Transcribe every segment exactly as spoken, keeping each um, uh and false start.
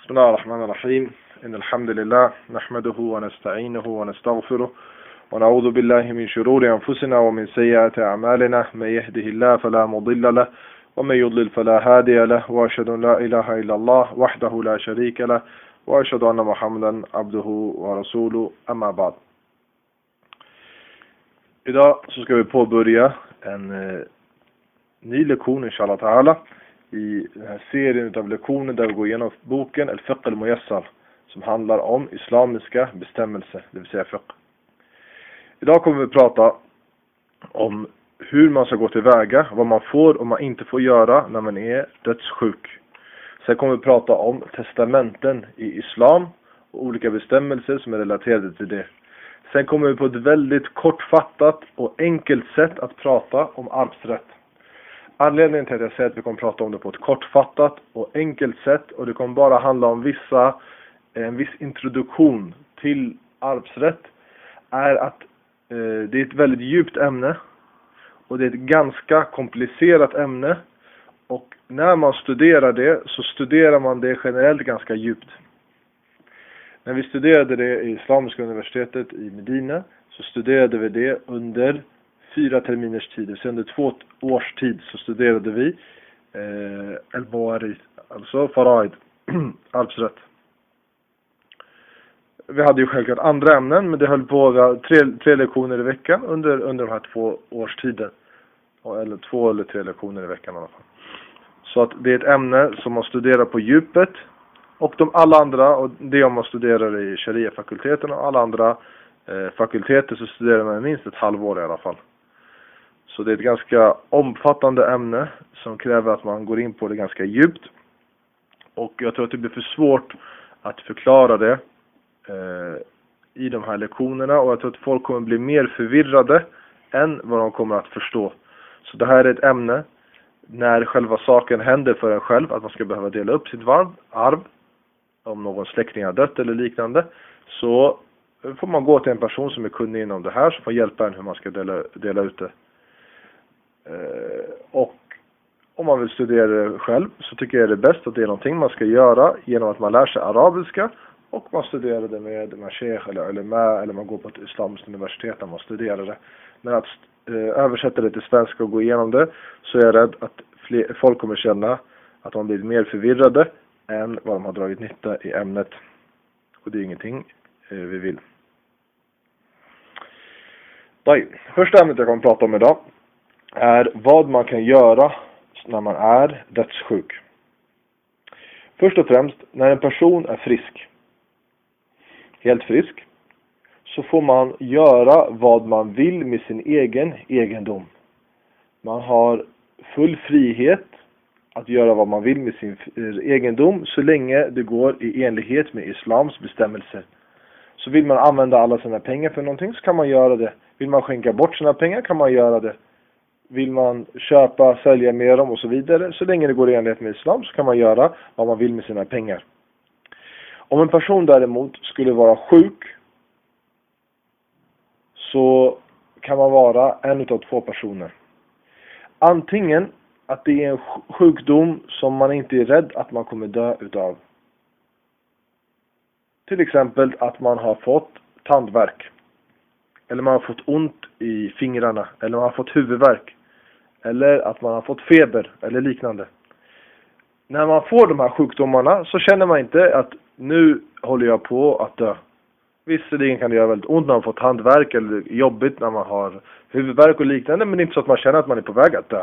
بسم الله الرحمن الرحيم إن الحمد لله نحمده ونستعينه ونستغفره ونعوذ بالله من شرور أنفسنا ومن سيئات أعمالنا من يهده الله فلا مضل له ومن يضلل فلا هادي له وأشهد أن لا إله إلا الله وحده لا شريك له وأشهد أن محمدا عبده ورسوله أما بعد. Idag så ska vi påbörja en eh, ny lektion inshallah ta'ala i den här serien av lektioner där vi går igenom boken Al-Fiqh al-Muyassar som handlar om islamiska bestämmelser, det vill säga fiqh. Idag kommer vi prata om hur man ska gå tillväga, vad man får och man inte får göra när man är dödssjuk. Sen kommer vi prata om testamenten i islam och olika bestämmelser som är relaterade till det. Sen kommer vi på ett väldigt kortfattat och enkelt sätt att prata om arvsrätt. Anledningen till att jag säger att vi kommer prata om det på ett kortfattat och enkelt sätt, och det kommer bara handla om vissa, en viss introduktion till arvsrätt, är att eh, det är ett väldigt djupt ämne och det är ett ganska komplicerat ämne, och när man studerar det så studerar man det generellt ganska djupt. När vi studerade det i Islamiska universitetet i Medina så studerade vi det under fyra terminers tid. Så under två års tid så studerade vi eh, al-Bawaris, alltså faraid, arvsrätt. Vi hade ju självklart andra ämnen, men det höll på tre, tre lektioner i veckan under, under de här två års tiden. Eller två eller tre lektioner i veckan i alla fall. Så att det är ett ämne som man studerar på djupet. Och de alla andra, och det om man studerar i sharia-fakulteten och alla andra eh, fakulteter, så studerar man minst ett halvår i alla fall. Så det är ett ganska omfattande ämne som kräver att man går in på det ganska djupt. Och jag tror att det blir för svårt att förklara det eh, i de här lektionerna. Och jag tror att folk kommer bli mer förvirrade än vad de kommer att förstå. Så det här är ett ämne när själva saken händer för en själv, att man ska behöva dela upp sitt varv, arv. Om någon släkting har dött eller liknande, så får man gå till en person som är kunnig inom det här, som får hjälpa en hur man ska dela, dela ut det. Eh, och om man vill studera det själv så tycker jag det är bäst att det är någonting man ska göra genom att man lär sig arabiska och man studerar det med man sheikh eller ulema, eller man går på ett islamiskt universitet när man studerar det. Men att eh, översätta det till svenska och gå igenom det, så är jag rädd att fler, folk kommer känna att de blir mer förvirrade än vad de har dragit nytta i ämnet. Och det är ingenting eh, vi vill. Nej. Första ämnet jag kommer att prata om idag är vad man kan göra när man är dödssjuk. Först och främst, när en person är frisk, helt frisk, så får man göra vad man vill med sin egen egendom. Man har full frihet att göra vad man vill med sin egendom så länge det går i enlighet med islams bestämmelser. Så vill man använda alla sina pengar för någonting så kan man göra det. Vill man skänka bort sina pengar kan man göra det. Vill man köpa, sälja med dem och så vidare, så länge det går i enlighet med islam så kan man göra vad man vill med sina pengar. Om en person däremot skulle vara sjuk, så kan man vara en utav två personer. Antingen att det är en sjukdom som man inte är rädd att man kommer dö utav. Till exempel att man har fått tandvärk. Eller man har fått ont i fingrarna. Eller man har fått huvudvärk. Eller att man har fått feber eller liknande. När man får de här sjukdomarna så känner man inte att nu håller jag på att dö. Visserligen kan det göra väldigt ont när man får tandvärk eller jobbigt när man har huvudvärk och liknande. Men det är inte så att man känner att man är på väg att dö.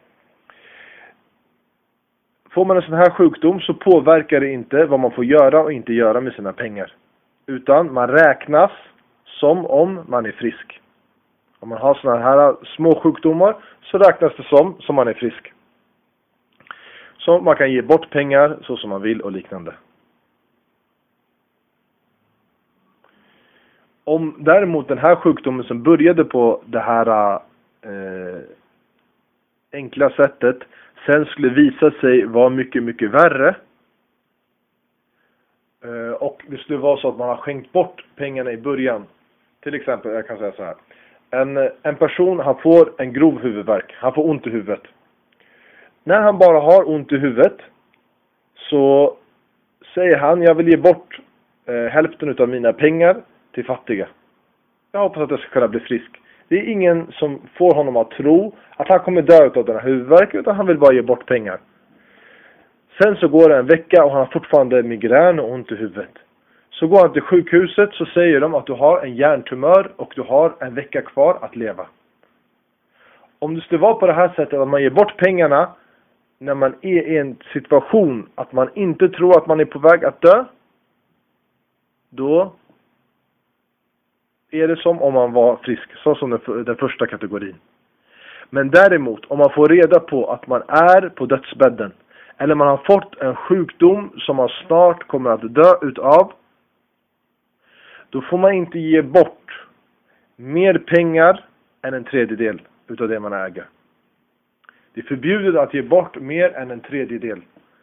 Får man en sån här sjukdom så påverkar det inte vad man får göra och inte göra med sina pengar. Utan man räknas som om man är frisk. Om man har såna här små sjukdomar så räknas det som som man är frisk. Så man kan ge bort pengar så som man vill och liknande. Om däremot den här sjukdomen som började på det här eh, enkla sättet sen skulle visa sig vara mycket, mycket värre. Uh, och det skulle vara så att man har skänkt bort pengarna i början. Till exempel, jag kan säga så här. En, en person, han får en grov huvudvärk. Han får ont i huvudet. När han bara har ont i huvudet så säger han, jag vill ge bort eh, hälften av mina pengar till fattiga. Jag hoppas att jag ska kunna bli frisk. Det är ingen som får honom att tro att han kommer dö av den här huvudvärken, utan han vill bara ge bort pengar. Sen så går det en vecka och han har fortfarande migrän och ont i huvudet. Så går han till sjukhuset, så säger de att du har en hjärntumör och du har en vecka kvar att leva. Om det skulle vara på det här sättet att man ger bort pengarna när man är i en situation att man inte tror att man är på väg att dö, då är det som om man var frisk, så som den, den första kategorin. Men däremot, om man får reda på att man är på dödsbädden, eller man har fått en sjukdom som man snart kommer att dö utav, då får man inte ge bort mer pengar än en tredjedel utav det man äger. Det är förbjudet att ge bort mer än en tredjedel.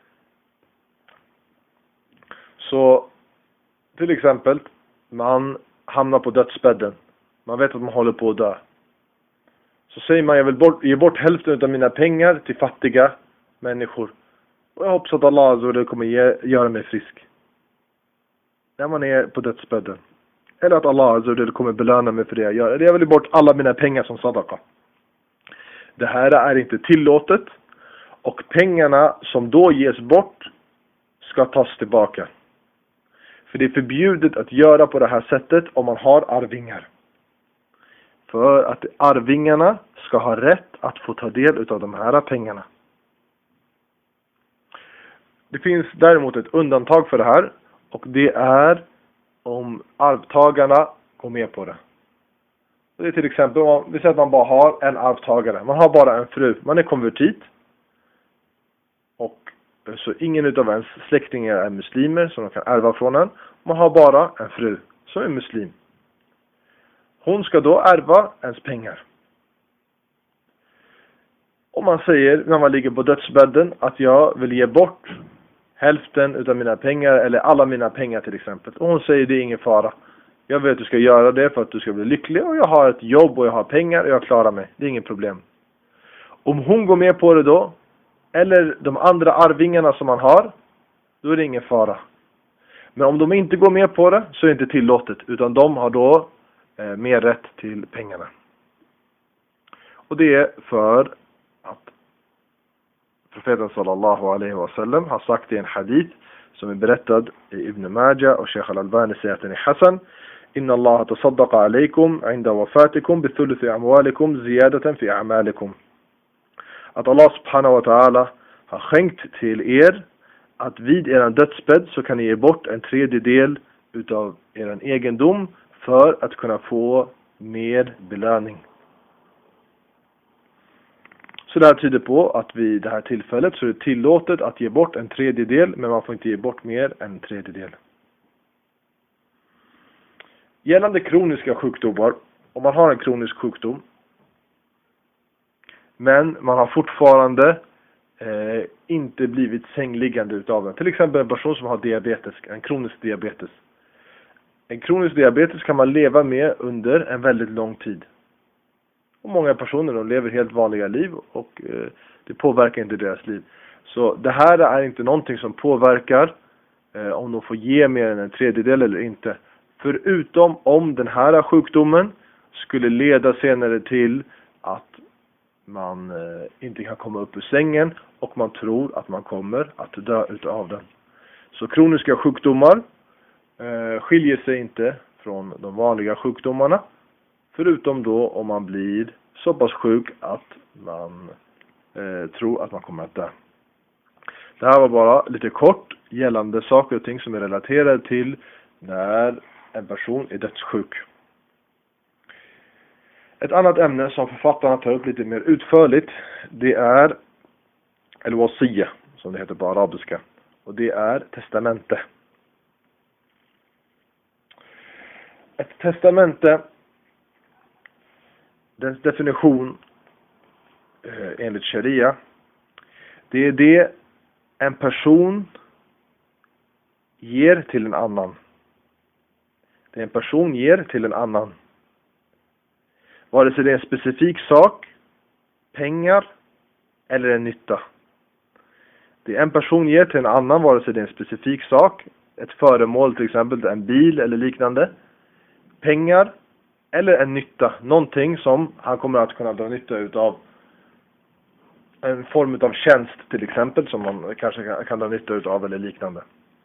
Så till exempel, man hamnar på dödsbädden. Man vet att man håller på att dö. Så säger man, jag vill bort, ge bort hälften av mina pengar till fattiga människor. Och jag hoppas att Allah kommer ge, göra mig frisk. När man är på dödsbädden. Eller att Allah kommer belöna mig för det jag gör. Eller jag vill ge bort alla mina pengar som sadaqa. Det här är inte tillåtet. Och pengarna som då ges bort ska tas tillbaka. För det är förbjudet att göra på det här sättet om man har arvingar. För att arvingarna ska ha rätt att få ta del av de här pengarna. Det finns däremot ett undantag för det här. Och det är om arvtagarna går med på det. Det är till exempel, vi säger att man bara har en arvtagare. Man har bara en fru. Man är konvertit. Och så ingen utav ens släktingar är muslimer som de kan ärva från en. Man har bara en fru som är muslim. Hon ska då ärva ens pengar. Om man säger när man ligger på dödsbädden att jag vill ge bort hälften utav mina pengar eller alla mina pengar till exempel. Och hon säger det är ingen fara. Jag vet att du ska göra det för att du ska bli lycklig och jag har ett jobb och jag har pengar och jag klarar mig. Det är inget problem. Om hon går med på det då, eller de andra arvingarna som man har, då är det ingen fara. Men om de inte går med på det så är det inte tillåtet, utan de har då eh, mer rätt till pengarna. Och det är för att profeten sallallahu alaihi wasallam har sagt i en hadith som är berättad i Ibn Majah och Sheikh Al-Albani säger att den är Hassan. Inna Allah tasaddaqa alaikum inda wafatikum bithuluthi amwalikum ziyadatan fi a'malikum. Att Allah subhanahu wa ta'ala har skänkt till er att vid er dödsbädd så kan ni ge bort en tredjedel utav er egendom för att kunna få mer belöning. Så det här tyder på att vid det här tillfället så är det tillåtet att ge bort en tredjedel, men man får inte ge bort mer än en tredjedel. Gällande kroniska sjukdomar, om man har en kronisk sjukdom men man har fortfarande eh, inte blivit sängliggande utav den. Till exempel en person som har diabetes, en kronisk diabetes. En kronisk diabetes kan man leva med under en väldigt lång tid. Och många personer de lever helt vanliga liv och eh, det påverkar inte deras liv. Så det här är inte någonting som påverkar eh, om de får ge mer än en tredjedel eller inte. Förutom om den här sjukdomen skulle leda senare till att man eh, inte kan komma upp ur sängen och man tror att man kommer att dö utav den. Så kroniska sjukdomar eh, skiljer sig inte från de vanliga sjukdomarna. Förutom då om man blir så pass sjuk att man eh, tror att man kommer att dö. Det här var bara lite kort gällande saker och ting som är relaterade till när en person är dödssjuk. Ett annat ämne som författarna tar upp lite mer utförligt, det är el-wasiyya, som det heter på arabiska. Och det är testamente. Ett testamente, dess definition eh, enligt sharia, det är det en person ger till en annan. Det en person ger till en annan. Vare sig det är en specifik sak, pengar eller en nytta. det en person ger till en annan, vare sig det är en specifik sak, ett föremål till exempel, en bil eller liknande, pengar eller en nytta, någonting som han kommer att kunna dra nytta utav, en form av tjänst till exempel som man kanske kan dra nytta utav eller liknande.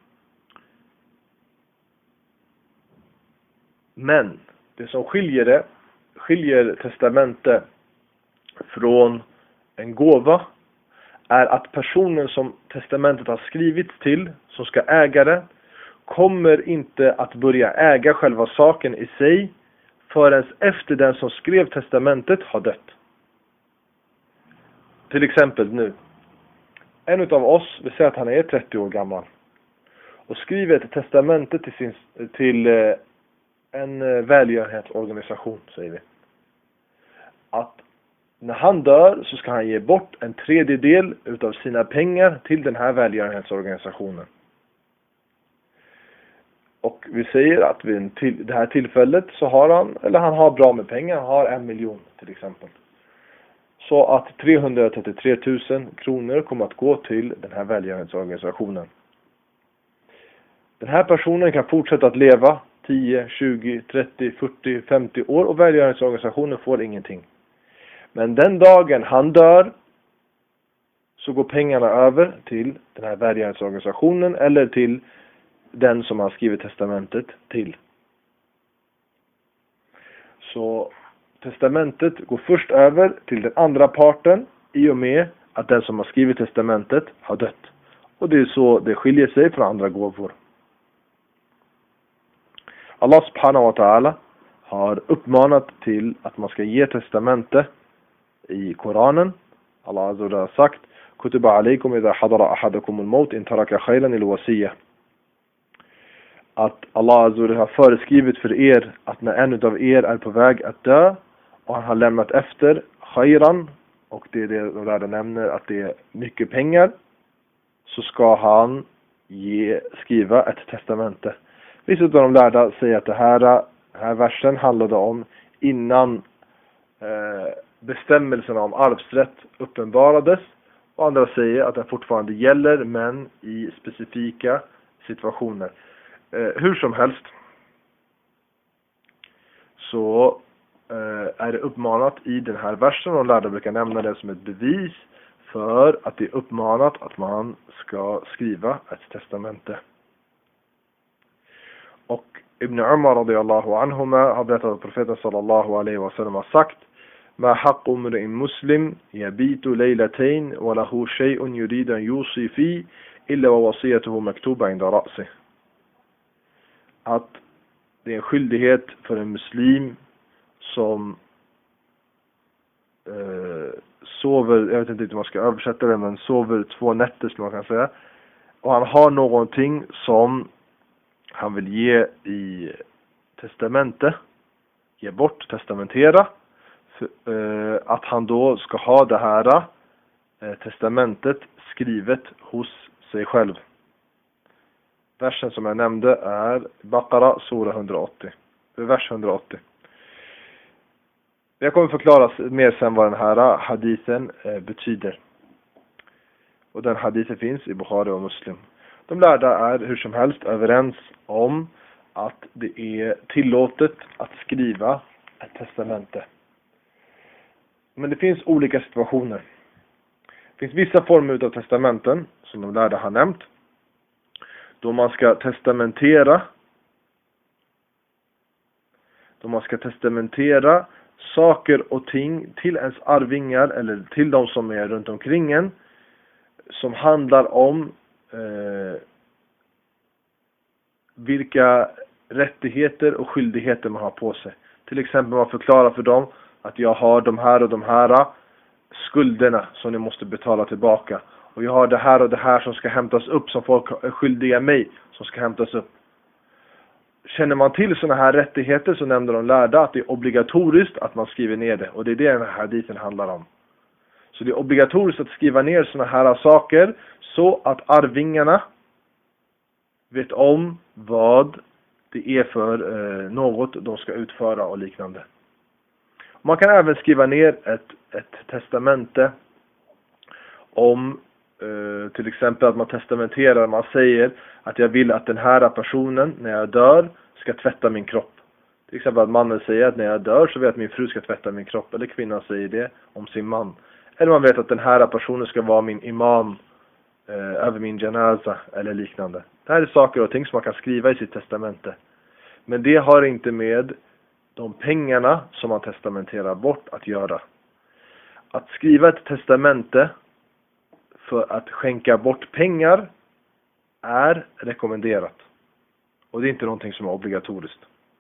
Men det som skiljer det skiljer testamente från en gåva är att personen som testamentet har skrivits till, som ska äga det, kommer inte att börja äga själva saken i sig förrän efter den som skrev testamentet har dött. Till exempel nu. En utav oss, vi säger att han är trettio år gammal och skriver ett testamente till, sin, till en välgörenhetsorganisation, säger vi. Att när han dör så ska han ge bort en tredjedel utav sina pengar till den här välgörenhetsorganisationen. Och vi säger att vid en till, det här tillfället så har han, eller han har bra med pengar, han har en miljon till exempel. Så att trehundratrettiotre tusen kronor kommer att gå till den här välgörenhetsorganisationen. Den här personen kan fortsätta att leva tio, tjugo, trettio, fyrtio, femtio år och välgörenhetsorganisationen får ingenting. Men den dagen han dör så går pengarna över till den här välgörenhetsorganisationen eller till den som har skrivit testamentet till. Så testamentet går först över till den andra parten i och med att den som har skrivit testamentet har dött. Och det är så det skiljer sig från andra gåvor. Allah subhanahu wa ta'ala har uppmanat till att man ska ge testamente i Koranen. Allah azza wa har sagt: Kutiba alaykum idha hadara ahadakum al-maut in taraka khayran al-wasiyya. Att Allah azza wa har föreskrivit för er att när en av er är på väg att dö och han har lämnat efter khayran, och det är det de lärde nämner att det är mycket pengar, så ska han ge, skriva ett testamente. Vissa av de lärda säger att det här, den här versen handlade om innan eh, bestämmelserna om arvsrätt uppenbarades. Och andra säger att den fortfarande gäller, men i specifika situationer. Eh, hur som helst så eh, är det uppmanat i den här versen, och de lärda brukar nämna det som ett bevis för att det är uppmanat att man ska skriva ett testamente. Och Ibn Umar radiyallahu anhuma har berättat att profeten sallallahu alaihi wasallam har sagt: Ma haqqu mri'in muslim yabitu laylatayn wa lahu shay'un yuridu an yusi fi illa wa wasiyatuhu maktuba inda ra'si. Att det är en skyldighet för en muslim som eh, sover, jag vet inte hur man ska översätta det, men sover två nätter skulle man kan säga, och han har någonting som han vill ge i testamente, ge bort, testamentera, för, eh, att han då ska ha det här eh, testamentet skrivet hos sig själv. Versen som jag nämnde är Baqara sura hundraåttio, vers hundraåttio. Jag kommer förklara mer sen vad den här hadithen eh, betyder. Och den hadithen finns i Bukhari och Muslim. De lärda är hur som helst överens om att det är tillåtet att skriva ett testamente. Men det finns olika situationer. Det finns vissa former av testamenten som de lärda har nämnt, då man ska testamentera då man ska testamentera saker och ting till ens arvingar eller till de som är runt omkring en, som handlar om eh, vilka rättigheter och skyldigheter man har på sig. Till exempel man förklarar för dem att jag har de här och de här skulderna som ni måste betala tillbaka. Och jag har det här och det här som ska hämtas upp, som folk är skyldiga mig, som ska hämtas upp. Känner man till sådana här rättigheter, så nämner de lärda att det är obligatoriskt att man skriver ner det. Och det är det den här hadithen handlar om. Så det är obligatoriskt att skriva ner sådana här saker så att arvingarna vet om vad det är för eh, något de ska utföra och liknande. Man kan även skriva ner ett, ett testamente om uh, till exempel att man testamenterar, man säger att jag vill att den här personen när jag dör ska tvätta min kropp. Till exempel att mannen säger att när jag dör så vill jag att min fru ska tvätta min kropp, eller kvinnan säger det om sin man. Eller man vet att den här personen ska vara min imam uh, över min janaza eller liknande. Det här är saker och ting som man kan skriva i sitt testamente. Men det har inte med de pengarna som man testamenterar bort att göra. Att skriva ett testamente för att skänka bort pengar är rekommenderat. Och det är inte någonting som är obligatoriskt.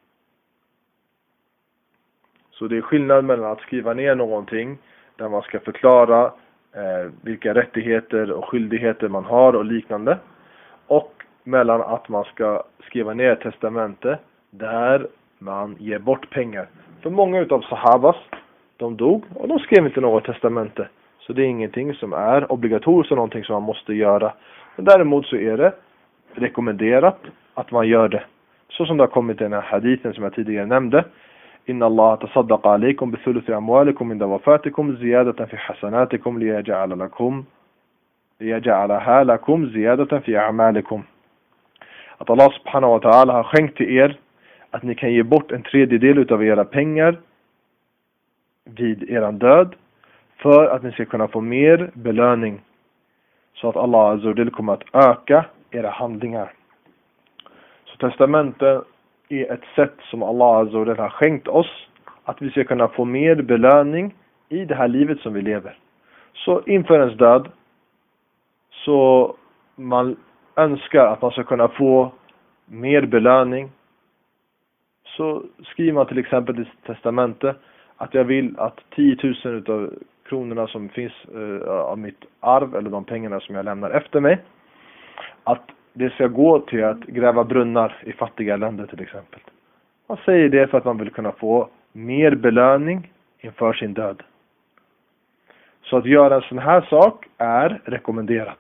Så det är skillnad mellan att skriva ner någonting där man ska förklara eh, vilka rättigheter och skyldigheter man har och liknande. Och mellan att man ska skriva ner ett testamente där man ger bort pengar. För många utav sahabas, de dog och de skrev inte något testamente. Så det är ingenting som är obligatoriskt och någonting som man måste göra. Men däremot så är det rekommenderat att man gör det. Så som det har kommit i den här hadithen som jag tidigare nämnde. Inna Allah tasaddaqa alaykum bi thuluthi amwalikum inda wafatikum ziyadatan fi hasanatikum liyaj'ala lakum liyaj'alaha lakum ziyadatan fi a'malikum. Att Allah subhanahu wa ta'ala har skänkt till er att ni kan ge bort en tredjedel utav era pengar vid eran död för att ni ska kunna få mer belöning, så att Allah azza wa jalla kommer att öka era handlingar. Så testamentet är ett sätt som Allah azza wa jalla har skänkt oss att vi ska kunna få mer belöning i det här livet som vi lever. Så inför ens död så man önskar att man ska kunna få mer belöning, så skriver man till exempel i testamentet att jag vill att tio tusen utav kronorna som finns uh, av mitt arv, eller de pengarna som jag lämnar efter mig, att det ska gå till att gräva brunnar i fattiga länder till exempel. Man säger det för att man vill kunna få mer belöning inför sin död. Så att göra en sån här sak är rekommenderat.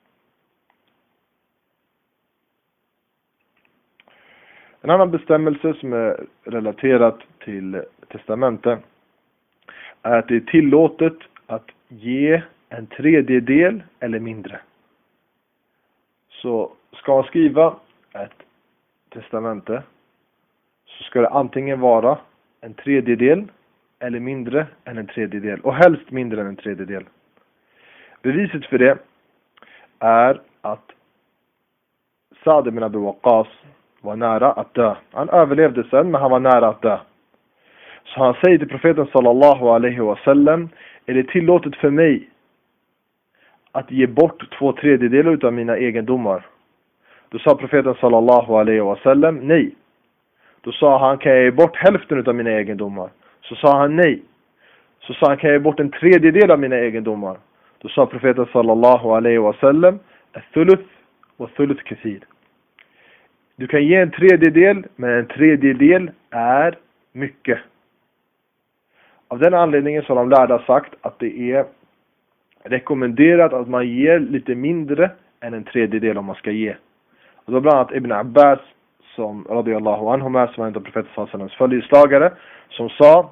En annan bestämmelse som är relaterat till testamentet är att det är tillåtet att ge en tredjedel eller mindre. Så ska man skriva ett testamente så ska det antingen vara en tredjedel eller mindre än en tredjedel. Och helst mindre än en tredjedel. Beviset för det är att Sa'd ibn Abi Waqqas var nära att dö. Han överlevde sen, men han var nära att dö. Så han säger till profeten sallallahu alaihi wasallam: är det tillåtet för mig att ge bort två tredjedelar utav mina egendomar? Då sa profeten sallallahu alaihi wasallam nej. Då sa han: kan jag ge bort hälften utav mina egendomar? Så sa han nej. Så sa han: kan jag ge bort en tredjedel av mina egendomar? Då sa profeten sallallahu alaihi wasallam: al-thuluth wa thuluth kathir. Du kan ge en tredjedel, men en tredjedel är mycket. Av den anledningen så har de lärda sagt att det är rekommenderat att man ger lite mindre än en tredjedel om man ska ge. Och då bland annat Ibn Abbas, som radiyallahu anhuma, som var en av profeten sallallahu alaihi wasallam följeslagare, som sa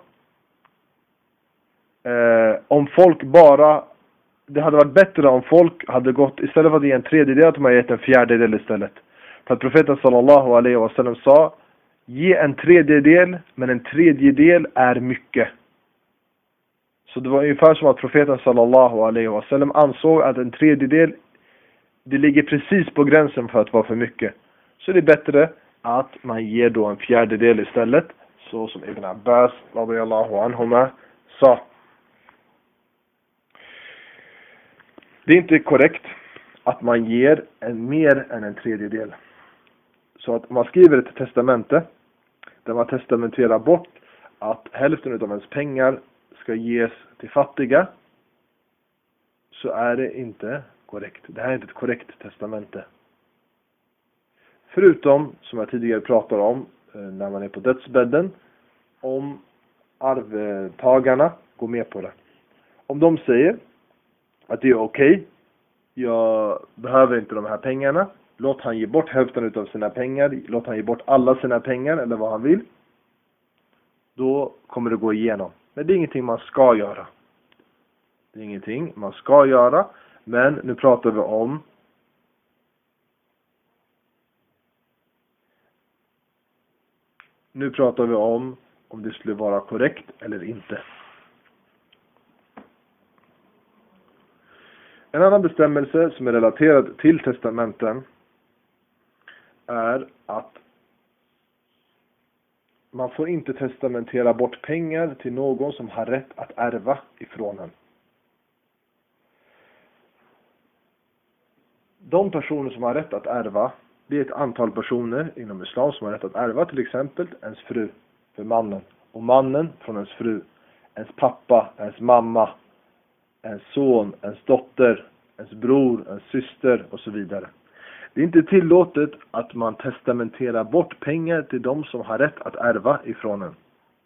eh, om folk bara, det hade varit bättre om folk hade gått, istället för att ge en tredjedel, att man gett en fjärdedel istället. För att profeten sallallahu alaihi wasallam sa: ge en tredjedel, men en tredjedel är mycket. Så det var ungefär som att profeten sallallahu alaihi wasallam ansåg att en tredjedel, det ligger precis på gränsen för att vara för mycket. Så det är bättre att man ger då en fjärdedel istället, så som Ibn Abbas radiyallahu anhuma sa. Det är inte korrekt att man ger en mer än en tredjedel. Så att man skriver ett testamente där man testamenterar bort att hälften av ens pengar ska ges till fattiga, så är det inte korrekt. Det här är inte ett korrekt testamente. Förutom, som jag tidigare pratade om, när man är på dödsbädden, om arvtagarna går med på det. Om de säger att det är okej, okay, jag behöver inte de här pengarna, låt han ge bort hälften av sina pengar, låt han ge bort alla sina pengar eller vad han vill, då kommer det gå igenom. Men det är ingenting man ska göra. Det är ingenting man ska göra, Men nu pratar vi om Nu pratar vi om om det skulle vara korrekt eller inte. En annan bestämmelse som är relaterad till testamenten är att man får inte testamentera bort pengar till någon som har rätt att ärva ifrån en. De personer som har rätt att ärva, det är ett antal personer inom islam som har rätt att ärva, till exempel ens fru för mannen, och mannen från ens fru, ens pappa, ens mamma, ens son, ens dotter, ens bror, ens syster och så vidare. Det är inte tillåtet att man testamenterar bort pengar till de som har rätt att ärva ifrån en.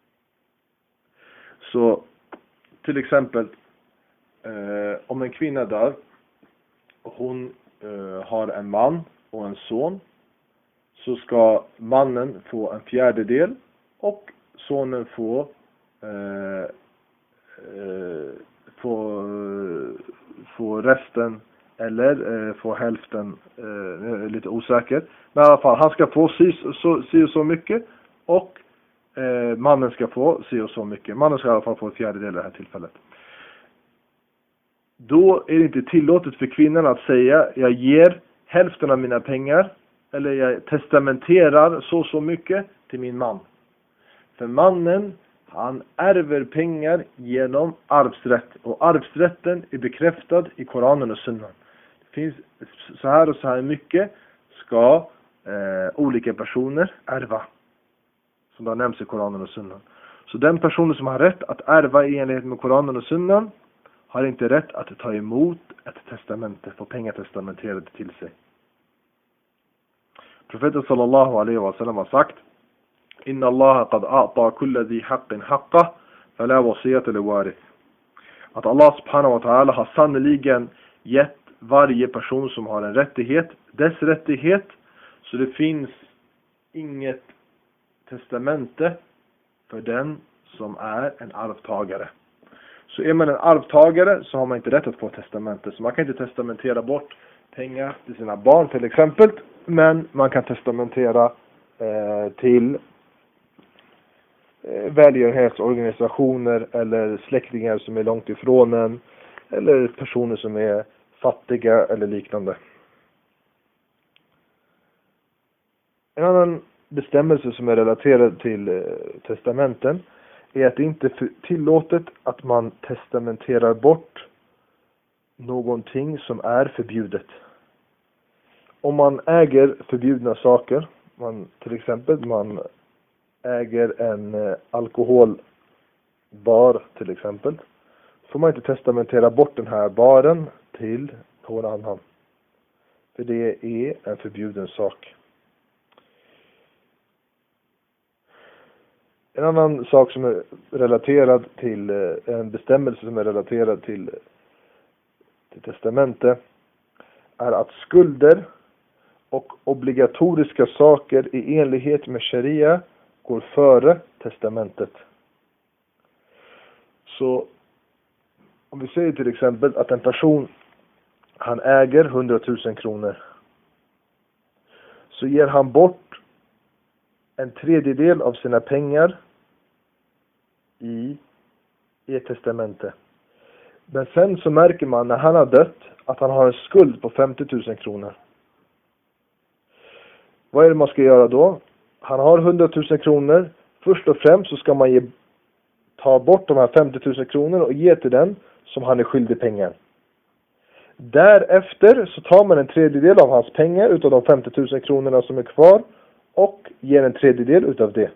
Så till exempel eh, om en kvinna dör och hon eh, har en man och en son, så ska mannen få en fjärdedel och sonen få eh, eh, få, få resten eller eh, få hälften, eh, lite osäker. Men i alla fall, han ska få si, så, si och så mycket och eh, mannen ska få si och så mycket. Mannen ska i alla fall få en fjärdedel i det här tillfället. Då är det inte tillåtet för kvinnan att säga jag ger hälften av mina pengar eller jag testamenterar så så mycket till min man. För mannen, han ärver pengar genom arvsrätt. Och arvsrätten är bekräftad i Koranen och Sunnan. Det finns så här och så här mycket ska eh, olika personer ärva. Som det har nämnts i Koranen och Sunnan. Så den personen som har rätt att ärva i enlighet med Koranen och Sunnan har inte rätt att ta emot ett testamente, få pengar testamenterade till sig. Profeten sallallahu alaihi wa sallam har sagt: Inna Allah qad a'ta kulla dhi haqqin haqqa fala wasiyata li warith. Att Allah subhanahu wa ta'ala har sannoliken gett varje person som har en rättighet dess rättighet, så det finns inget testamente för den som är en arvtagare. Så är man en arvtagare så har man inte rätt att få testamente. Så man kan inte testamentera bort pengar till sina barn till exempel. Men man kan testamentera eh, till eh, välgörenhetsorganisationer eller släktingar som är långt ifrån en. Eller personer som är fattiga eller liknande. En annan bestämmelse som är relaterad till eh, testamenten är att det inte är tillåtet att man testamenterar bort någonting som är förbjudet. Om man äger förbjudna saker, man, till exempel man äger en eh, alkoholbar till exempel, får man inte testamentera bort den här baren till någon annan. För det är en förbjuden sak. En annan sak som är relaterad till, en bestämmelse som är relaterad till, till testamente är att skulder och obligatoriska saker i enlighet med sharia går före testamentet. Så om vi säger till exempel att en person, han äger hundratusen kronor, så ger han bort en tredjedel av sina pengar i, i ett testamente. Men sen så märker man när han har dött att han har en skuld på femtio tusen kronor. Vad är det man ska göra då? Han har hundratusen kronor. Först och främst så ska man ge, ta bort de här femtio tusen kronor och ge till den som han är skyldig pengar. Därefter så tar man en tredjedel av hans pengar utav de femtio tusen kronorna som är kvar och ger en tredjedel utav det.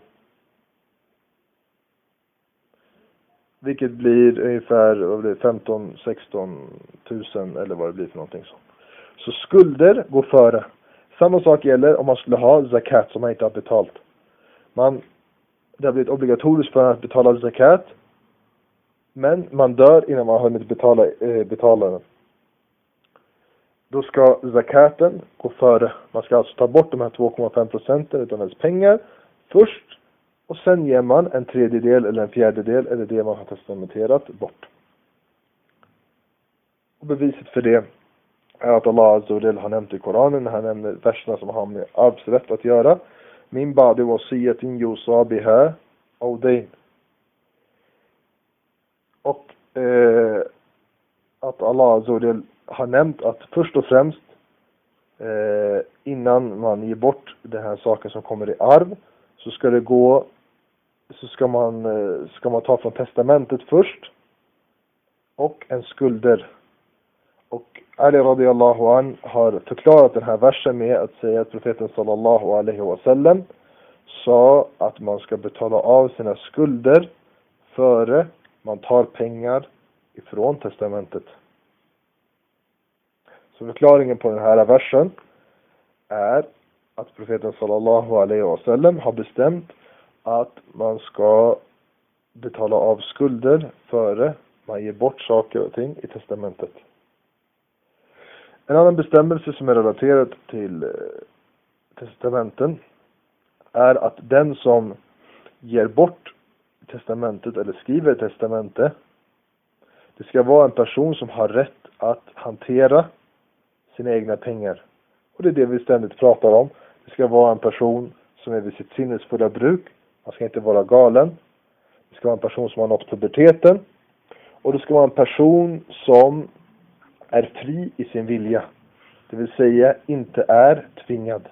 Vilket blir ungefär femton sexton tusen eller vad det blir för någonting sånt. Så skulder går före. Samma sak gäller om man skulle ha zakat som man inte har betalt. Man, det har blivit obligatoriskt för att betala zakat. Men man dör innan man har hunnit betala, eh, betala den. Då ska zakaten gå före. Man ska alltså ta bort de här två komma fem procenten utav ens pengar först. Och sen ger man en tredjedel eller en fjärdedel eller det man har testamenterat bort. Och beviset för det är att Allah Azza wa Jalla har nämnt i Koranen. Han nämner verserna som har med arvsrätt att göra. Min ba'di wasiyatin yusa biha aw dayn. Och eh, att Allah Azza wa Jalla har nämnt att först och främst eh, innan man ger bort den här saken som kommer i arv, så ska det gå så ska man eh, ska man ta från testamentet först och en skulder. Och Ali radiyallahu an har förklarat den här versen med att säga att profeten sallallahu alaihi wasallam sa att man ska betala av sina skulder före man tar pengar ifrån testamentet. Så förklaringen på den här versen är att profeten sallallahu alaihi wasallam har bestämt att man ska betala av skulder före man ger bort saker och ting i testamentet. En annan bestämmelse som är relaterad till eh, testamenten är att den som ger bort testamentet eller skriver ett testamente, det ska vara en person som har rätt att hantera sina egna pengar. Och det är det vi ständigt pratar om. Det ska vara en person som är vid sitt sinnesfulla bruk. Man ska inte vara galen. Det ska vara en person som har nått puberteten. Och det ska vara en person som är fri i sin vilja. Det vill säga inte är tvingad.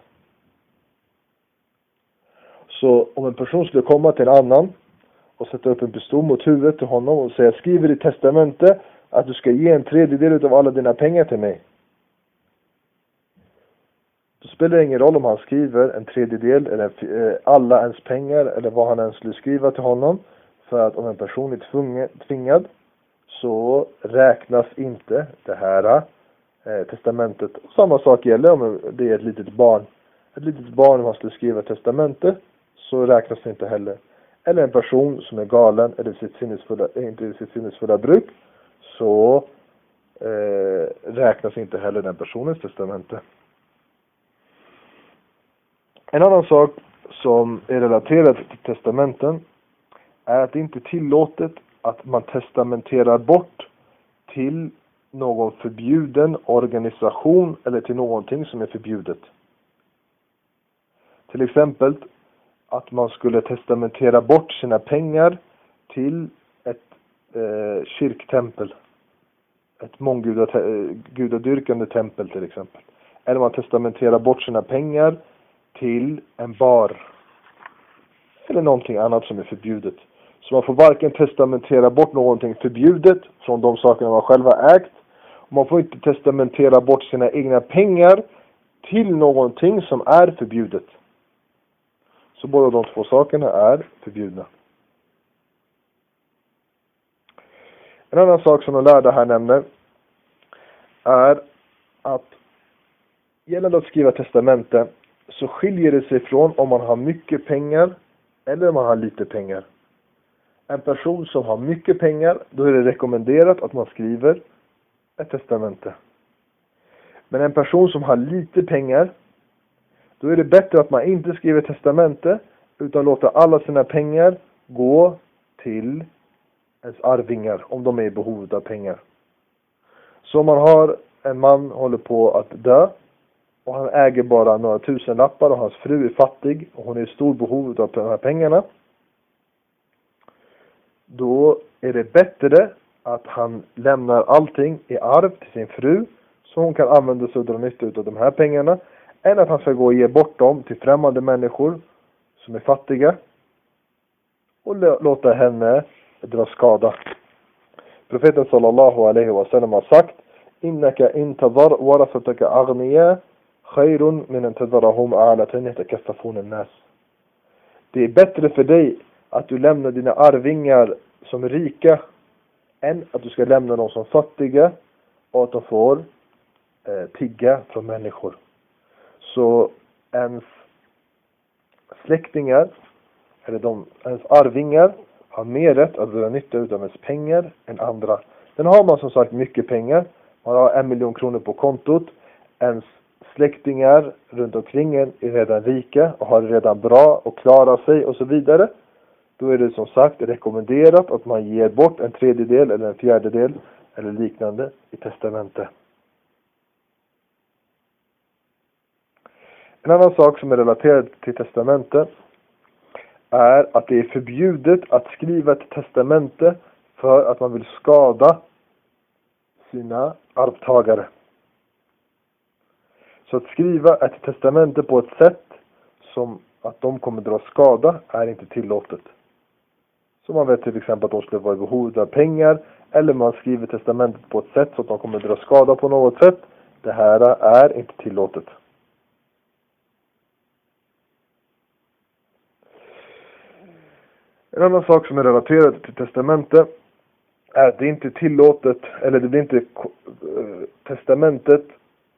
Så om en person skulle komma till en annan och sätta upp en pistol mot huvudet till honom och säga: skriver i testamentet att du ska ge en tredjedel av alla dina pengar till mig. Då spelar det ingen roll om han skriver en tredjedel eller alla ens pengar eller vad han ens skulle skriva till honom. För att om en person är tvingad så räknas inte det här eh, testamentet. Samma sak gäller om det är ett litet barn. Ett litet barn, om han skulle skriva testamentet, så räknas det inte heller. Eller en person som är galen eller sitt sinnesfulla, inte i sitt sinnesfulla bruk, så eh, räknas inte heller den personens testamente. En annan sak som är relaterad till testamenten är att det inte är tillåtet att man testamenterar bort till någon förbjuden organisation eller till någonting som är förbjudet. Till exempel att man skulle testamentera bort sina pengar till ett eh, kyrktempel. Ett månggudadyrkande tempel till exempel. Eller man testamenterar bort sina pengar till en bar. Eller någonting annat som är förbjudet. Så man får varken testamentera bort någonting förbjudet från de sakerna man själva ägt. Och man får inte testamentera bort sina egna pengar till någonting som är förbjudet. Så båda de två sakerna är förbjudna. En annan sak som de lärda här nämner är att gällande att skriva testamente så skiljer det sig från om man har mycket pengar eller om man har lite pengar. En person som har mycket pengar, då är det rekommenderat att man skriver ett testamente. Men en person som har lite pengar, då är det bättre att man inte skriver testamente utan låter alla sina pengar gå till ens arvingar om de är i behov av pengar. Så om man har en man håller på att dö och han äger bara några tusen lappar och hans fru är fattig och hon är i stor behov av de här pengarna, då är det bättre att han lämnar allting i arv till sin fru så hon kan använda sig och dra nytta av de här pengarna, än att han ska gå och ge bort dem till främmande människor som är fattiga och låta henne dra skada. Profeten sallallahu alaihi wasallam har sagt: innaka intadhar warasataka aghniya khairun min an tadharahum a'latan yatakaffafun an-nas. Det är bättre för dig att du lämnar dina arvingar som rika än att du ska lämna dem som fattiga och att de får eh, tigga från människor. Så ens släktingar eller de, ens arvingar har mer rätt att dra nytta av ens pengar än andra. Den har man som sagt mycket pengar. Man har en miljon kronor på kontot. Ens släktingar runt omkring en är redan rika och har redan bra och klarar sig och så vidare. Då är det som sagt rekommenderat att man ger bort en tredjedel eller en fjärdedel eller liknande i testamentet. En annan sak som är relaterad till testamente är att det är förbjudet att skriva ett testamente för att man vill skada sina arvtagare. Så att skriva ett testamente på ett sätt som att de kommer dra skada är inte tillåtet. Så man vet till exempel att de skulle vara i behov av pengar, eller man skriver testamentet på ett sätt så att de kommer dra skada på något sätt. Det här är inte tillåtet. En annan sak som är relaterad till testamente är att det inte är tillåtet, eller det blir inte testamentet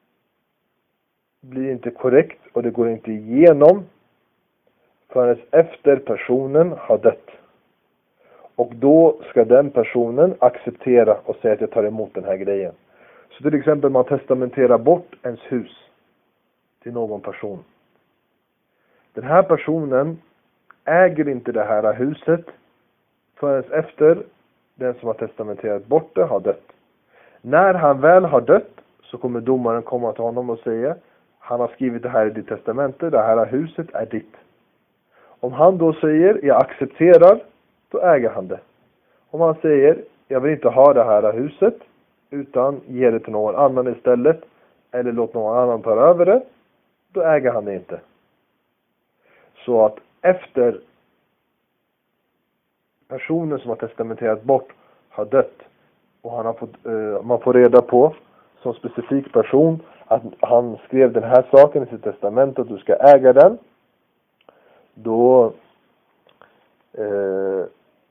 blir inte korrekt och det går inte igenom förrän efter personen har dött. Och då ska den personen acceptera och säga att jag tar emot den här grejen. Så till exempel man testamenterar bort ens hus till någon person. Den här personen äger inte det här huset förrän efter den som har testamenterat bort det har dött. När han väl har dött så kommer domaren komma till honom och säga: han har skrivit det här i ditt testamente, det här huset är ditt. Om han då säger jag accepterar, då äger han det. Om han säger jag vill inte ha det här huset utan ge det till någon annan istället, eller låt någon annan ta över det, då äger han det inte. Så att efter personen som har testamenterat bort har dött och han har fått, uh, man får reda på som specifik person att han skrev den här saken i sitt testament att du ska äga den, då uh,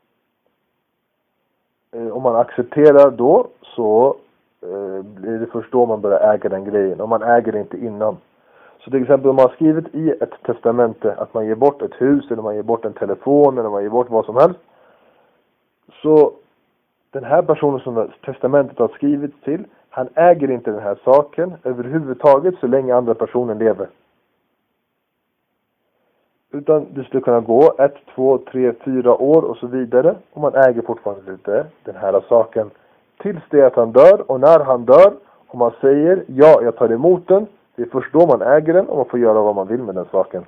uh, om man accepterar då så uh, blir det först då man börjar äga den grejen, om man äger det inte innan. Så till exempel om man har skrivit i ett testamente att man ger bort ett hus eller man ger bort en telefon eller man ger bort vad som helst, så den här personen som testamentet har skrivit till, han äger inte den här saken överhuvudtaget så länge andra personen lever. Utan det skulle kunna gå ett, två, tre, fyra år och så vidare och man äger fortfarande inte den här saken tills det att han dör. Och när han dör och man säger ja, jag tar emot den, det är först då man äger den och man får göra vad man vill med den saken.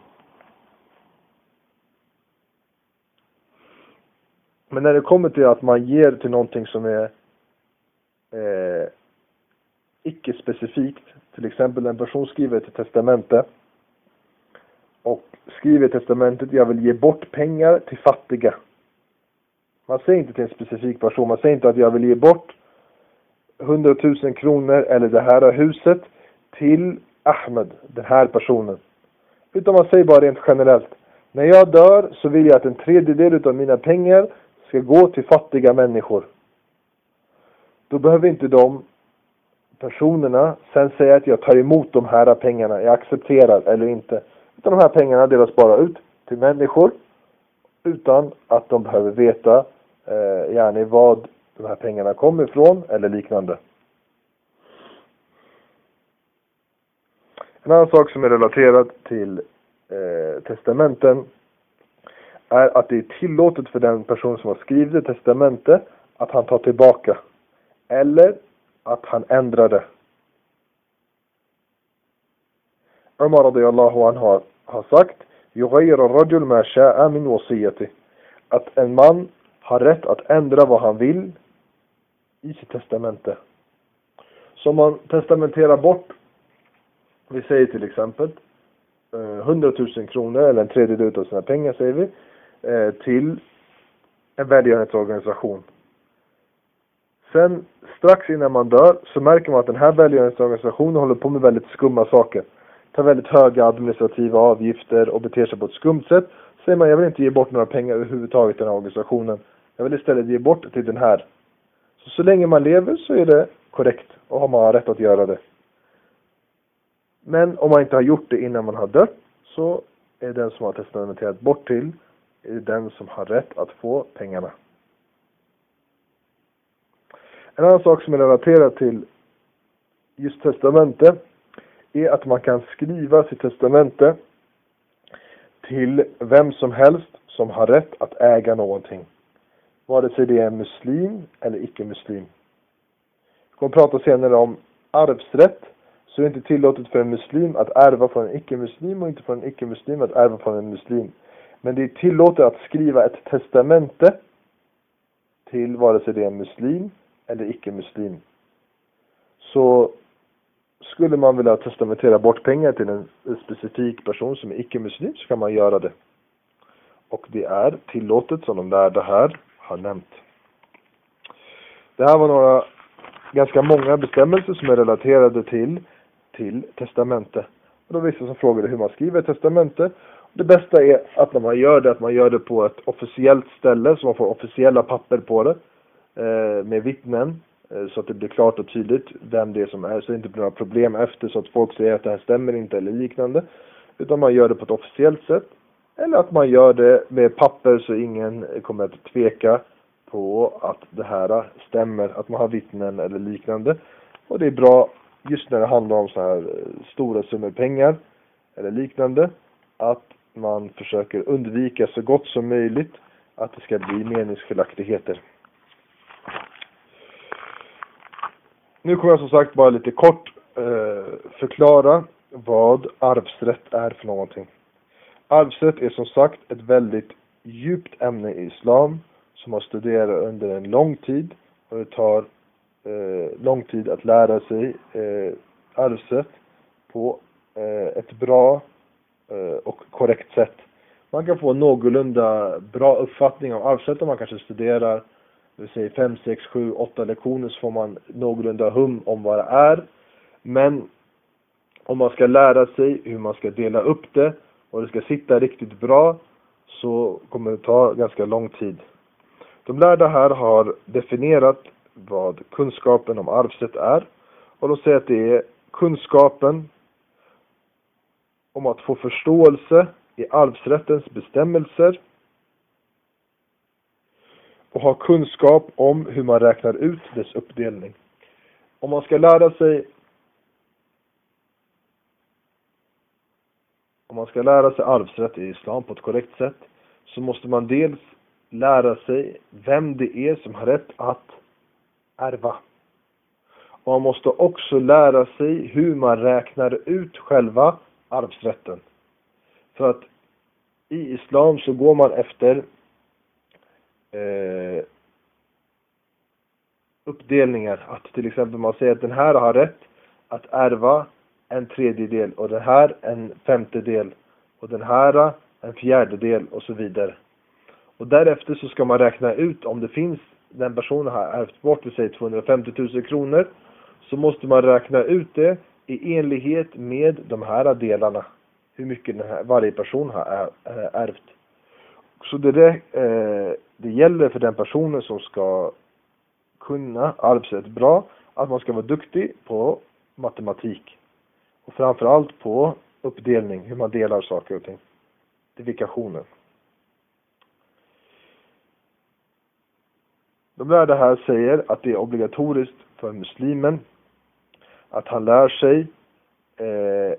Men när det kommer till att man ger till någonting som är eh, icke-specifikt, till exempel en person skriver ett testamente och skriver i testamentet jag vill ge bort pengar till fattiga. Man säger inte till en specifik person, man säger inte att jag vill ge bort hundratusen kronor eller det här huset till Ahmed, den här personen. Utan man säger bara rent generellt: när jag dör så vill jag att en tredjedel av mina pengar ska gå till fattiga människor. Då behöver inte de personerna sen säga att jag tar emot de här pengarna, jag accepterar eller inte. Utan de här pengarna delas bara ut till människor utan att de behöver veta eh, gärna vad de här pengarna kommer ifrån eller liknande. En annan sak som är relaterad till eh, testamenten är att det är tillåtet för den person som har skrivit testamente att han tar tillbaka eller att han ändrar det. Umar radiyallahu anhu har, har sagt يغير الرجل ما شاء من وصيته, att en man har rätt att ändra vad han vill i sitt testamente. Så man testamenterar bort, vi säger till exempel hundratusen kronor eller en tredjedel av sina pengar säger vi, till en välgörenhetsorganisation. Sen strax innan man dör så märker man att den här välgörenhetsorganisationen håller på med väldigt skumma saker. Tar väldigt höga administrativa avgifter och beter sig på ett skumt sätt. Säger man jag vill inte ge bort några pengar överhuvudtaget till den här organisationen. Jag vill istället ge bort till den här. Så så länge man lever så är det korrekt och har man rätt att göra det. Men om man inte har gjort det innan man har dött så är den som har testamenterat bort till är den som har rätt att få pengarna. En annan sak som är relaterad till just testamente är att man kan skriva sitt testamente till vem som helst som har rätt att äga någonting. Vare sig det är en muslim eller icke-muslim. Vi kommer prata senare om arvsrätt så är det inte tillåtet för en muslim att ärva från en icke-muslim och inte för en icke-muslim att ärva från en muslim. Men det är tillåtet att skriva ett testamente till vare sig det är en muslim eller icke-muslim. Så skulle man vilja testamentera bort pengar till en specifik person som är icke-muslim så kan man göra det. Och det är tillåtet som de lärda här har nämnt. Det här var några ganska många bestämmelser som är relaterade till, till testamente. Och då vissa som frågade hur man skriver ett testamente. Det bästa är att när man gör det, att man gör det på ett officiellt ställe så man får officiella papper på det eh, med vittnen. Så att det blir klart och tydligt vem det är som är. Så det inte blir några problem efter så att folk säger att det här stämmer inte eller liknande. Utan man gör det på ett officiellt sätt. Eller att man gör det med papper så ingen kommer att tveka på att det här stämmer. Att man har vittnen eller liknande. Och det är bra just när det handlar om så här stora summor pengar eller liknande. Att man försöker undvika så gott som möjligt att det ska bli meningsskiljaktigheter. Nu kommer jag som sagt bara lite kort eh, förklara vad arvsrätt är för någonting. Arvsrätt är som sagt ett väldigt djupt ämne i islam som man studerar under en lång tid. Och det tar eh, lång tid att lära sig eh, arvsrätt på eh, ett bra eh, och korrekt sätt. Man kan få någorlunda bra uppfattning om arvsrätt om man kanske studerar det vill säga fem, sex, sju, åtta lektioner så får man någorlunda hum om vad det är. Men om man ska lära sig hur man ska dela upp det och det ska sitta riktigt bra så kommer det ta ganska lång tid. De lärda här har definierat vad kunskapen om arvsrätt är. Och de säger att det är kunskapen om att få förståelse i arvsrättens bestämmelser och ha kunskap om hur man räknar ut dess uppdelning. Om man ska lära sig om man ska lära sig arvsrätt i islam på ett korrekt sätt så måste man dels lära sig vem det är som har rätt att ärva. Och man måste också lära sig hur man räknar ut själva arvsrätten. För att i islam så går man efter Eh, uppdelningar. Att till exempel man säger att den här har rätt att ärva en tredjedel och den här en femtedel och den här en fjärdedel och så vidare. Och därefter så ska man räkna ut om det finns den personen har ärvt bort vi säger tvåhundrafemtio tusen kronor så måste man räkna ut det i enlighet med de här delarna. Hur mycket den här, varje person har ärvt. Så det, eh, det gäller för den personen som ska kunna arvsrätt bra att man ska vara duktig på matematik. Och framförallt på uppdelning, hur man delar saker och ting. Divikationen. De lärda här säger att det är obligatoriskt för muslimen att han lär sig eh,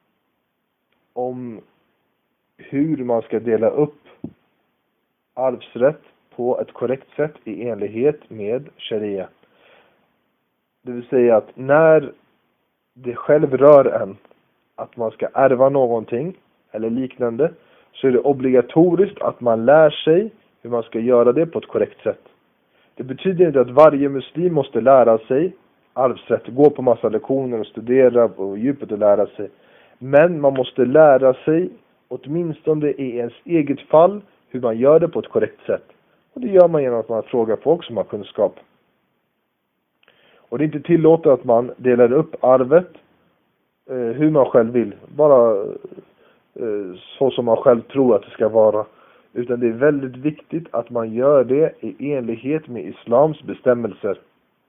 om hur man ska dela upp arvsrätt på ett korrekt sätt i enlighet med sharia. Det vill säga att när det själv rör en att man ska ärva någonting eller liknande så är det obligatoriskt att man lär sig hur man ska göra det på ett korrekt sätt. Det betyder inte att varje muslim måste lära sig arvsrätt, gå på massa lektioner och studera på djupet och lära sig. Men man måste lära sig åtminstone i ens eget fall hur man gör det på ett korrekt sätt. Och det gör man genom att man frågar folk som har kunskap. Och det är inte tillåtet att man delar upp arvet eh, hur man själv vill. Bara eh, så som man själv tror att det ska vara. Utan det är väldigt viktigt att man gör det i enlighet med islams bestämmelser.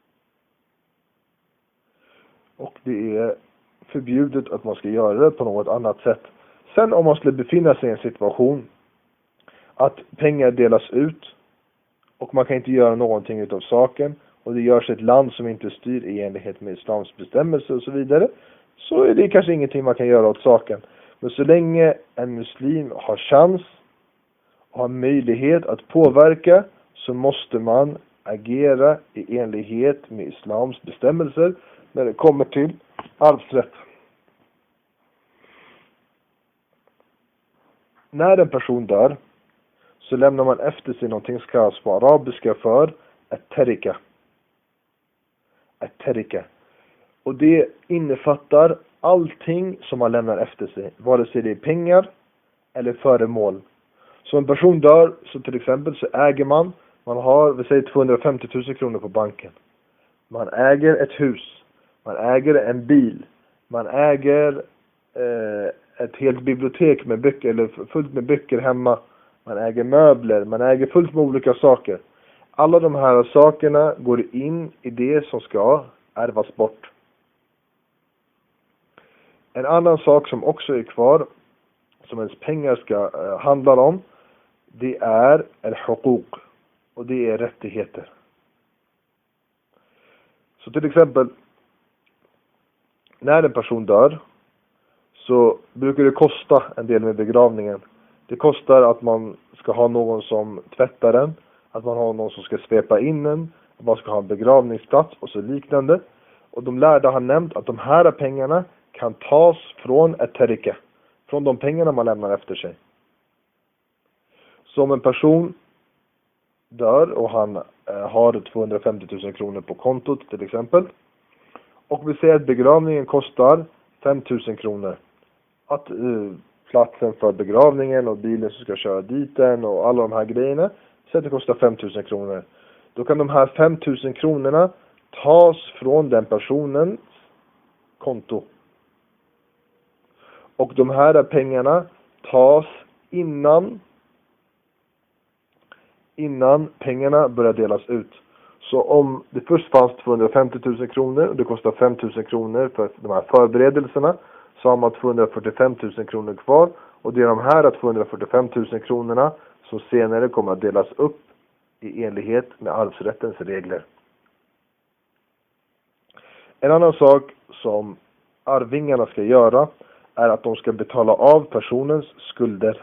Och det är förbjudet att man ska göra det på något annat sätt. Sen om man skulle befinna sig i en situation att pengar delas ut och man kan inte göra någonting utav saken och det görs ett land som inte styr i enlighet med islams bestämmelser och så vidare, så är det kanske ingenting man kan göra åt saken. Men så länge en muslim har chans och har möjlighet att påverka så måste man agera i enlighet med islams bestämmelser när det kommer till Arvsrätt. När en person dör så lämnar man efter sig någonting som kallas på arabiska för ett terika. Ett terika. Och det innefattar allting som man lämnar efter sig. Vare sig det är pengar eller föremål. Så en person dör, så till exempel så äger man, man har, vi säger tvåhundrafemtio tusen kronor på banken. Man äger ett hus. Man äger en bil. Man äger eh, ett helt bibliotek med böcker, eller fullt med böcker hemma. Man äger möbler. Man äger fullt med olika saker. Alla de här sakerna går in i det som ska ärvas bort. En annan sak som också är kvar, som ens pengar ska eh, handla om, det är al-huquq. Och det är rättigheter. Så till exempel, när en person dör så brukar det kosta en del med begravningen. Det kostar att man ska ha någon som tvättar den, att man har någon som ska svepa in den, att man ska ha en begravningsplats och så liknande. Och de lärda har nämnt att de här pengarna kan tas från ett terika, från de pengarna man lämnar efter sig. Så om en person dör och han eh, har tvåhundrafemtio tusen kronor på kontot till exempel, och vi säger att begravningen kostar fem tusen kronor. Att uh, platsen för begravningen och bilen som ska köra dit den och alla de här grejerna, så att det kostar fem tusen kronor. Då kan de här fem tusen kronorna tas från den personens konto. Och de här pengarna tas innan innan pengarna börjar delas ut. Så om det först fanns tvåhundrafemtio tusen kronor och det kostar fem tusen kronor för de här förberedelserna, så har man tvåhundrafyrtiofem tusen kronor kvar. Och det är de här tvåhundrafyrtiofem tusen kronorna som senare kommer att delas upp i enlighet med arvsrättens regler. En annan sak som arvingarna ska göra är att de ska betala av personens skulder.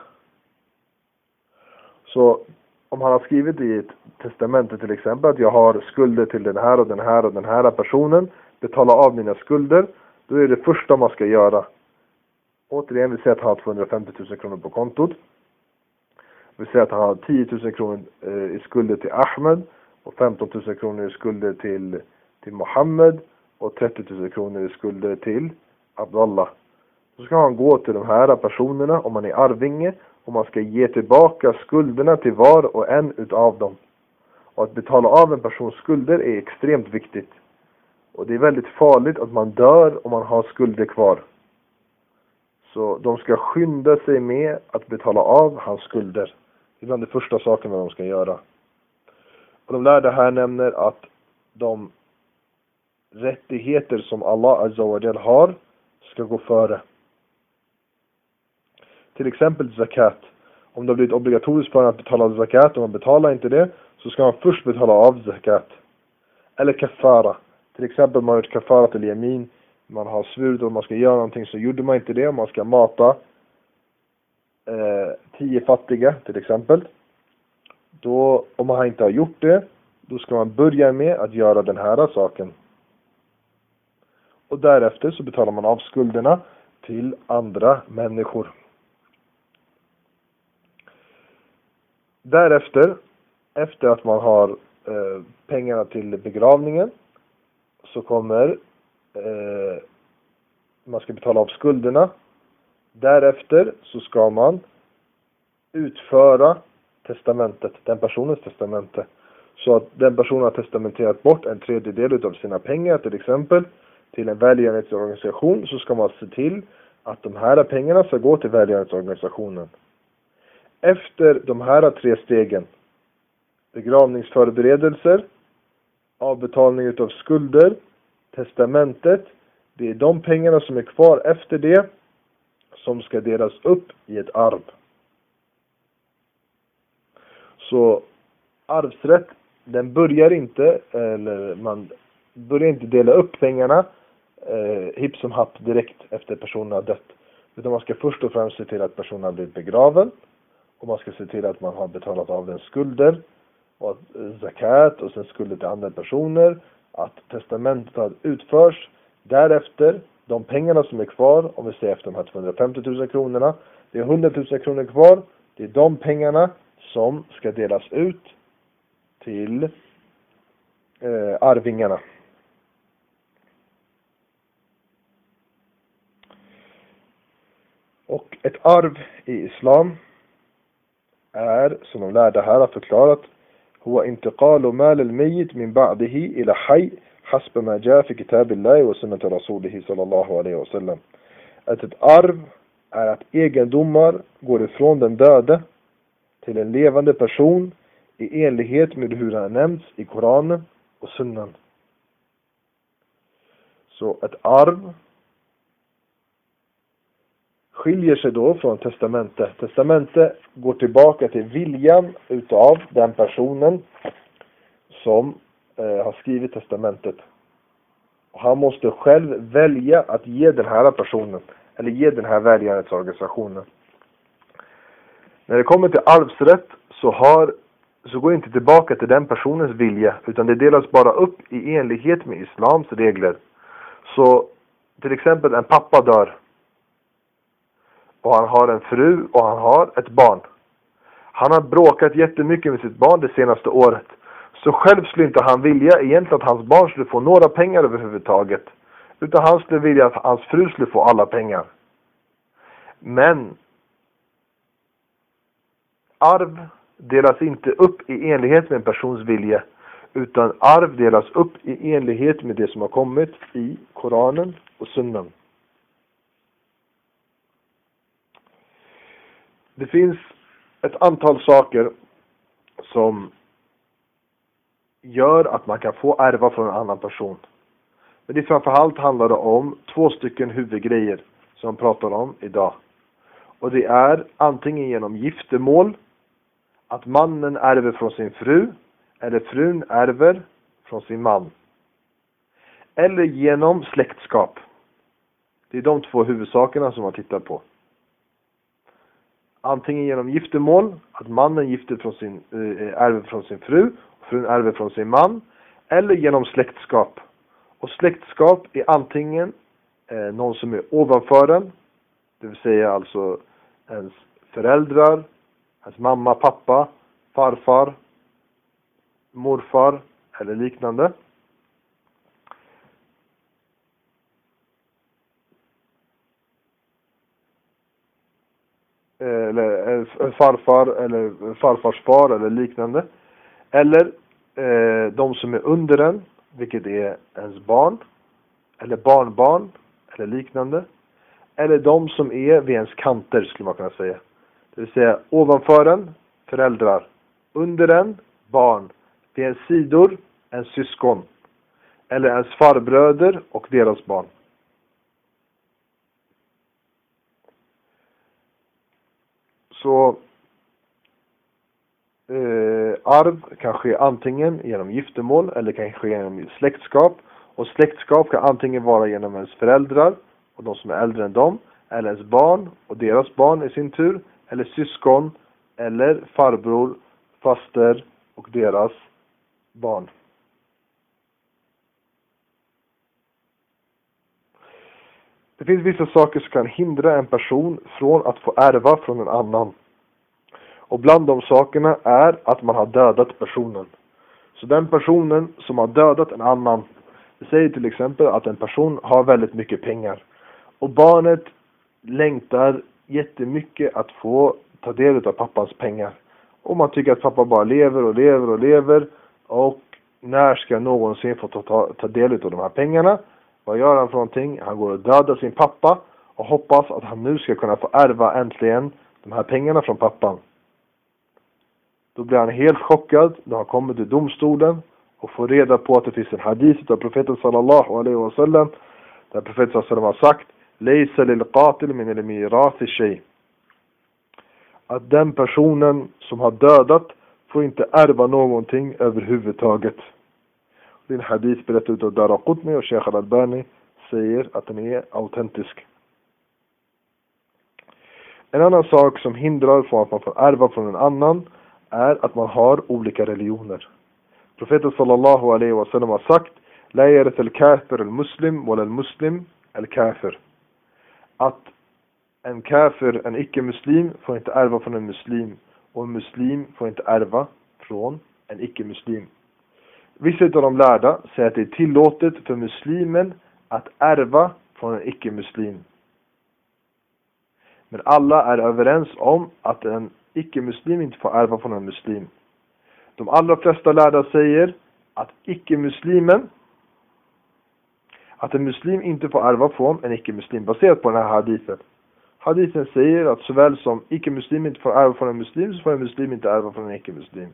Så om han har skrivit i ett testamente till exempel att jag har skulder till den här och den här och den här personen, betala av mina skulder, då är det första man ska göra. Återigen, vi säger att han har tvåhundrafemtio tusen kronor på kontot. Vi säger att han har tio tusen kronor i skulder till Ahmed och femton tusen kronor i skulder till, till Mohammed och trettio tusen kronor i skulder till Abdullah. Så ska han gå till de här personerna om man är arvinge, och man ska ge tillbaka skulderna till var och en utav dem. Och att betala av en persons skulder är extremt viktigt. Och det är väldigt farligt att man dör om man har skulder kvar. Så de ska skynda sig med att betala av hans skulder. Det är bland de första sakerna de ska göra. Och de lärda här nämner att de rättigheter som Allah Azza wa Jal har ska gå före. Till exempel zakat. Om det har blivit obligatoriskt för att betala zakat och man betalar inte det, så ska man först betala av zakat. Eller kafara. Till exempel man har gjort kafara till yamin. Man har svurit att man ska göra någonting, så gjorde man inte det. Man ska mata eh, tio fattiga till exempel. Då, om man inte har gjort det, då ska man börja med att göra den här saken. Och därefter så betalar man av skulderna till andra människor. Därefter, efter att man har eh, pengarna till begravningen, så kommer eh, man ska betala av skulderna. Därefter så ska man utföra testamentet, den personens testamente. Så att den personen har testamenterat bort en tredjedel av sina pengar till exempel till en välgörenhetsorganisation, så ska man se till att de här pengarna ska gå till välgörenhetsorganisationen. Efter de här tre stegen, begravningsförberedelser, avbetalning utav skulder, testamentet, det är de pengarna som är kvar efter det som ska delas upp i ett arv. Så arvsrätt, den börjar inte, eller man börjar inte dela upp pengarna eh, hipp som happ direkt efter personen har dött. Utan man ska först och främst se till att personen har blivit begraven. Och man ska se till att man har betalat av den skulder och att, zakat och sen skulder till andra personer. Att testamentet utförs. Därefter de pengarna som är kvar, om vi säger efter de här tvåhundrafemtio tusen kronorna, det är hundra tusen kronor kvar. Det är de pengarna som ska delas ut till eh, arvingarna. Och ett arv i islam är, som de lärda här har förklarat, هو انتقال مال الميت من بعده إلى حي حسب ما جاء في كتاب الله وسنة رسوله صلى الله عليه وسلم. Att ett arv är att egendomar går ifrån den döde till en levande person i enlighet med hur han nämns i Koranen och Sunnan. Så ett arv skiljer sig då från testamente. Testamente går tillbaka till viljan utav den personen som eh, har skrivit testamentet. Och han måste själv välja att ge den här personen, eller ge den här välgörenhetsorganisationen. När det kommer till arvsrätt så, har, så går det inte tillbaka till den personens vilja, utan det delas bara upp i enlighet med islams regler. Så till exempel en pappa dör. Och han har en fru och han har ett barn. Han har bråkat jättemycket med sitt barn det senaste året. Så själv skulle inte han vilja egentligen att hans barn skulle få några pengar överhuvudtaget. Utan han skulle vilja att hans fru skulle få alla pengar. Men arv delas inte upp i enlighet med en persons vilja. Utan arv delas upp i enlighet med det som har kommit i Koranen och Sunnan. Det finns ett antal saker som gör att man kan få ärva från en annan person. Men det framförallt handlar det om två stycken huvudgrejer som man pratar om idag. Och det är antingen genom giftermål, att mannen ärver från sin fru, eller frun ärver från sin man. Eller genom släktskap. Det är de två huvudsakerna som man tittar på. Antingen genom giftermål, att mannen gifter från sin, äh, ärver från sin fru, och frun ärver från sin man. Eller genom släktskap. Och släktskap är antingen eh, någon som är ovanför en, det vill säga alltså ens föräldrar, ens mamma, pappa, farfar, morfar eller liknande. Eller farfar eller farfars far eller liknande. Eller eh, de som är under en, vilket är ens barn eller barnbarn eller liknande. Eller de som är vid ens kanter, skulle man kunna säga. Det vill säga ovanför en, föräldrar. Under en, barn. Vid ens sidor, ens syskon. Eller ens farbröder och deras barn. Så eh, arv kan ske antingen genom giftermål eller kan ske genom släktskap. Och släktskap kan antingen vara genom ens föräldrar och de som är äldre än dem, eller ens barn och deras barn i sin tur, eller syskon eller farbror, faster och deras barn. Det finns vissa saker som kan hindra en person från att få ärva från en annan. Och bland de sakerna är att man har dödat personen. Så den personen som har dödat en annan, det säger till exempel att en person har väldigt mycket pengar. Och barnet längtar jättemycket att få ta del av pappans pengar. Och man tycker att pappa bara lever och lever och lever. Och när ska någonsin få ta, ta, ta del av de här pengarna? Vad gör han för någonting? Han går och dödar sin pappa och hoppas att han nu ska kunna få ärva äntligen de här pengarna från pappan. Då blir han helt chockad när han kommer till domstolen och får reda på att det finns en hadith av profeten sallallahu alaihi wasallam, där profeten sallallahu alaihi wasallam har sagt: "Laysa lil qatil min al mirath shay." Att den personen som har dödat får inte ärva någonting överhuvudtaget. Det är en hadith berättad av Daraqutni, och Sheikh Al-Albani säger att den är autentisk. En annan sak som hindrar från att man får ärva från en annan är att man har olika religioner. Profeten sallallahu alaihi wasallam har sagt: "La yarith al-kafir al-muslim wala al-muslim al-kafir. Att en kafir, en icke-muslim, får inte ärva från en muslim. Och en muslim får inte ärva från en icke-muslim. Vissa av de lärda säger att det är tillåtet för muslimen att ärva från en icke-muslim. Men alla är överens om att en icke-muslim inte får ärva från en muslim. De allra flesta lärda säger att icke-muslimen, att en muslim inte får ärva från en icke-muslim, baserat på den här hadithen. Hadithen säger att såväl som icke-muslim inte får ärva från en muslim, så får en muslim inte ärva från en icke-muslim.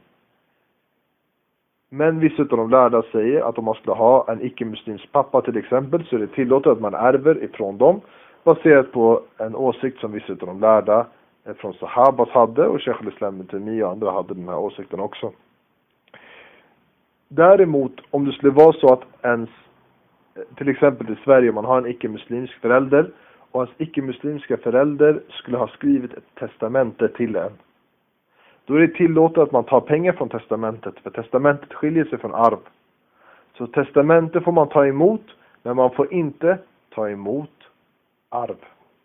Men vissa av de lärda säger att om man skulle ha en icke-muslims pappa till exempel, så är det tillåtet att man ärver ifrån dem, baserat på en åsikt som vissa av de lärda från Sahabas hade, och Sheikh al-Islam ibn Taymiyyah och andra hade den här åsikten också. Däremot, om det skulle vara så att ens, till exempel i Sverige, man har en icke-muslimsk förälder, och hans icke-muslimska förälder skulle ha skrivit ett testamente till en, då är det tillåtet att man tar pengar från testamentet, för testamentet skiljer sig från arv. Så testamentet får man ta emot, men man får inte ta emot arv.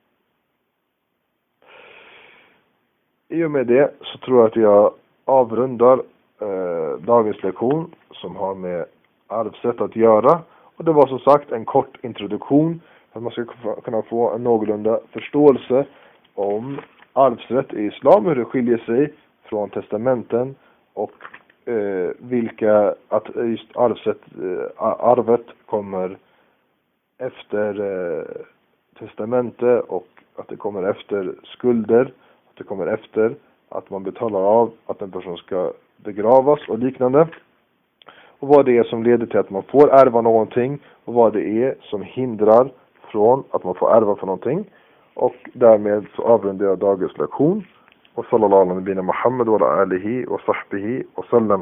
I och med det så tror jag att jag avrundar eh, dagens lektion som har med arvsrätt att göra. Och det var som sagt en kort introduktion för att man ska kunna få en någorlunda förståelse om arvsrätt i islam, hur det skiljer sig från testamenten och eh, vilka, att just arvsrätt, eh, arvet kommer efter eh, testamente, och att det kommer efter skulder, att det kommer efter att man betalar av att en person ska begravas och liknande. Och vad det är som leder till att man får ärva någonting, och vad det är som hindrar från att man får ärva för någonting. Och därmed så avrundar jag dagens lektion. Och sallallahu alaihi wa sallam Muhammad wa ala alihi wa sahbihi wa sallam.